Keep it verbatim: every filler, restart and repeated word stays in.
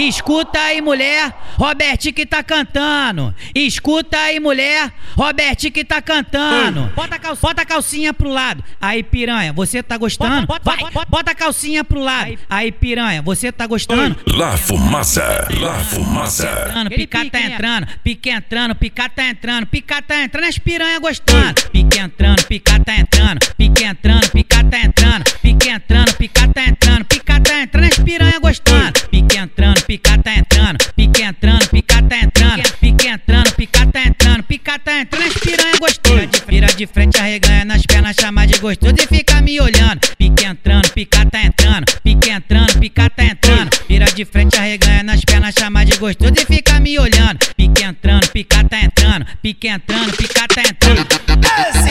Escuta aí, mulher, Robertinho que tá cantando. Escuta aí, mulher, Robertinho que tá cantando. Bota a, calcinha, bota a calcinha pro lado. Aí, piranha, você tá gostando? Bota, bota, Vai, bota. bota a calcinha pro lado. Aí, piranha, você tá gostando? La fumaça, la fumaça. Pica tá entrando, pique entrando, pica tá entrando, pica tá entrando, as piranha gostando. Pique entrando, pica tá entrando, pique entrando, pica tá entrando, pique entrando, pica tá entrando, pica tá entrando, as piranha gostando. Pique entrando, pica tá entrando, pique entrando, pica tá entrando, pique entrando, pica tá entrando, pica tá entrando, as piranha gostando. Vira de frente, arreganha nas pernas, chama de gostoso e fica me olhando. Pique entrando, pica tá entrando, pique entrando, pica tá entrando. Vira de frente, arreganha nas pernas, chama de gostoso e fica me olhando. Pique entrando, pica tá entrando, pique entrando, pica tá entrando.